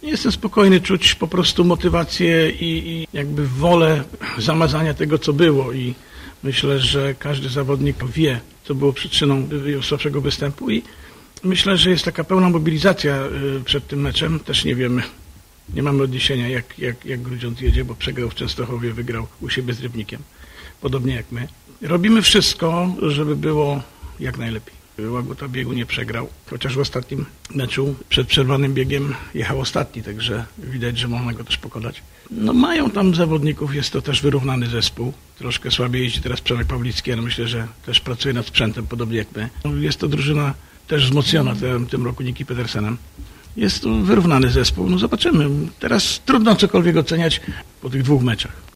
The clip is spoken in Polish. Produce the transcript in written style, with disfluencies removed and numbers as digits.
Jestem spokojny, czuć po prostu motywację i jakby wolę zamazania tego, co było i myślę, że każdy zawodnik wie, co było przyczyną jego słabszego występu i myślę, że jest taka pełna mobilizacja przed tym meczem. Też nie wiemy, nie mamy odniesienia jak Grudziądz jedzie, bo przegrał w Częstochowie, wygrał u siebie z Rybnikiem, podobnie jak my. Robimy wszystko, żeby było jak najlepiej. Łaguta biegu nie przegrał, chociaż w ostatnim meczu przed przerwanym biegiem jechał ostatni, także widać, że można go też pokonać. No mają tam zawodników, jest to też wyrównany zespół. Troszkę słabiej jeździ teraz Przemek Pawlicki, ale myślę, że też pracuje nad sprzętem, podobnie jak my. Jest to drużyna też wzmocniona w tym roku Niki Pedersenem. Jest to wyrównany zespół, no zobaczymy. Teraz trudno cokolwiek oceniać po tych 2 meczach.